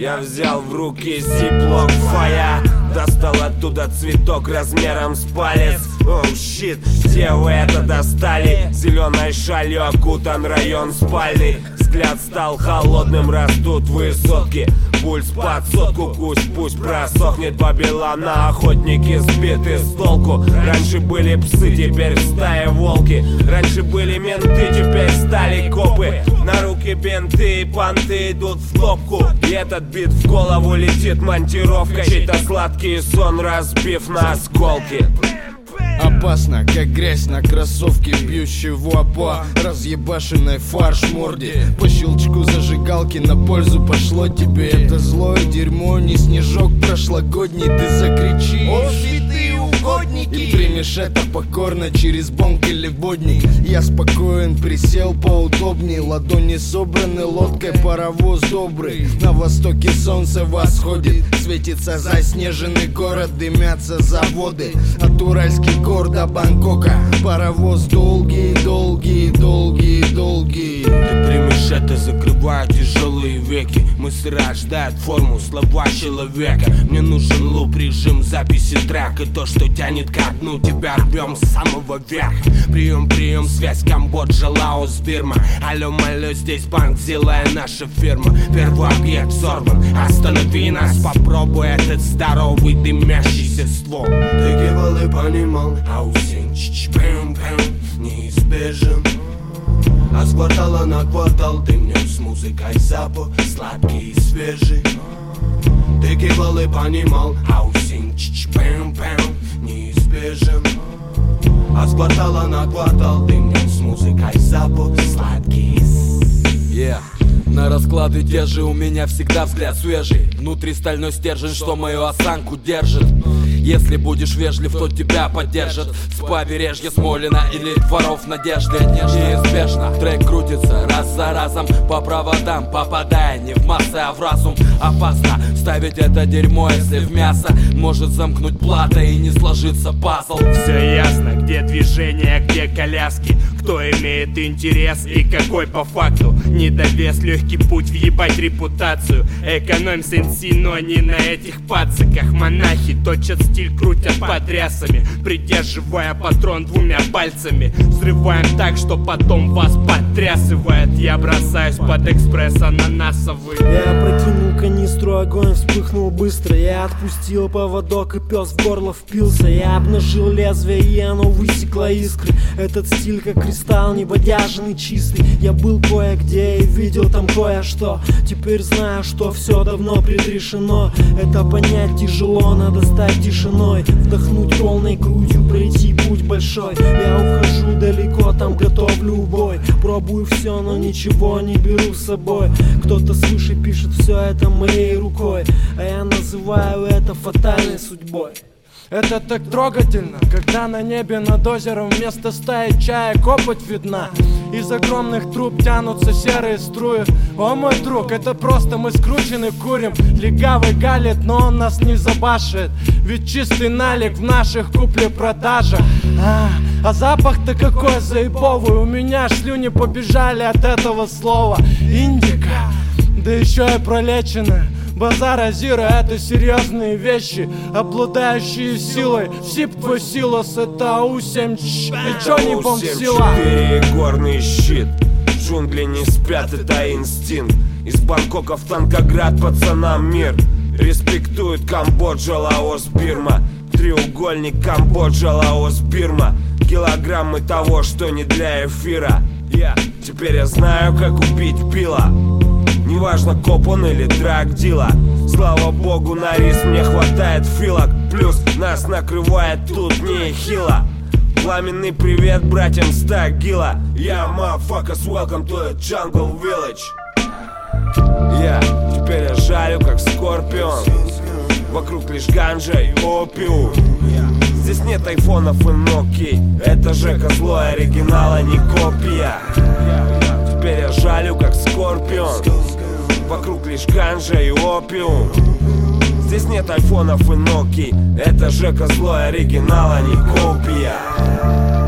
Я взял в руки зиплок фая, достал оттуда цветок размером с палец. Оу, щит, где вы это достали? Зеленой шалью окутан район спальный. Взгляд стал холодным, растут высотки. Пульс под сотку, пусть просохнет по белам. На охотники сбиты с толку. Раньше были псы, теперь в стае волки. Раньше были менты, теперь стали копы. На руки бинты и понты идут в топку. И этот бит в голову летит монтировка. Чей-то сладкий сон разбив на осколки. Опасно, как грязь на кроссовке, бьющего по разъебашенной фарш-морде. По щелчку зажигалки на пользу пошло тебе. Это злое дерьмо, не снежок прошлогодний. Ты закричишь: о, святые угодники! И примешь это покорно через бонг или водник. Я спокоен, присел поудобней. Ладони собраны лодкой, паровоз добрый. На востоке солнце восходит, светится заснеженный город, дымятся заводы. От Уральских гор до Бангкока паровоз долгий, долгий, долгий, долгий. Ты примешь это, закрывая тяжелые веки. Мысль рождает форму слова человека. Мне нужен луп, режим записи трека. То, что тянет ко дну, тебя рвем с самого верха. Прием, связь, Камбоджа, Лаос, Бирма. Алло, малё, здесь банк, зелая наша фирма. Первый объект взорван, останови нас. Попробуй этот здоровый дымящийся ствол. Ты кивал и понимал, аусин, чич-пэм-пэм, неизбежен. А с квартала на квартал ты внес музыкой запах, сладкий и свежий. Ты кивал и понимал, аусин, чич-пэм-пэм, неизбежен. А с квартала на квартал ты внес музыкой запах, сладкий. На расклады те же, у меня всегда взгляд свежий. Внутри стальной стержень, что мою осанку держит. Если будешь вежлив, то тебя поддержат. С побережья Смолина или дворов Надежды. Неизбежно трек крутится раз за разом по проводам, попадая не в массы, а в разум. Опасно ставить это дерьмо, если в мясо может замкнуть плата и не сложится пазл. Все ясно, где движение, где коляски, кто имеет интерес и какой по факту. Недовес, легкий путь въебать репутацию. Экономь сенси, но не на этих пациках. Монахи точат стиль, крутят подрясами, придерживая патрон двумя пальцами. Взрываем так, что потом вас потрясывает. Я бросаюсь под экспресс ананасовый. Я опрокинул канистру, огонь вспыхнул быстро. Я отпустил поводок, и пес в горло впился. Я обнажил лезвие, и оно высекло искры. Этот стиль как кристалл, небодяжный, чистый. Я был кое-где и видел там кое-что. Теперь знаю, что все давно предрешено. Это понять тяжело, надо стать тишиной. Вдохнуть полной грудью, пройти путь большой. Я ухожу далеко, там готовлю бой. Пробую все, но ничего не беру с собой. Кто-то свыше пишет все это моей рукой, а я называю это фатальной судьбой. Это так трогательно, когда на небе над озером вместо стаи чая копоть видна. Из огромных труб тянутся серые струи. О, мой друг, это просто мы скручены курим. Легавый галит, но он нас не забашит. Ведь чистый налик в наших купле-продажах. А запах-то какой заебовый. У меня слюни побежали от этого слова. Индика, да еще и пролеченная. Базар Азира — это серьезные вещи, обладающие силой. Сип твой силос — это У-7, и чё не бомб сила? 4 горный щит, джунгли не спят, это инстинкт. Из Бангкока в Танкоград пацанам мир. Респектует Камбоджа, Лаос, Бирма. Треугольник Камбоджа, Лаос, Бирма. Килограммы того, что не для эфира. Теперь я знаю, как убить пила. Неважно, коп он или драг-дила. Слава богу, на рис мне хватает филок. Плюс нас накрывает тут нехило. Пламенный привет братьям с Тагила. Yeah, motherfuckers, welcome to the jungle village. Теперь я жарю как скорпион. Вокруг лишь ганджа и опиум. Здесь нет айфонов и Нокий. Это же злой оригинал, а не копия. Теперь я жалю как скорпион. Вокруг лишь ганджа и опиум. Здесь нет айфонов и Нокий. Это же злой оригинал, а не копия.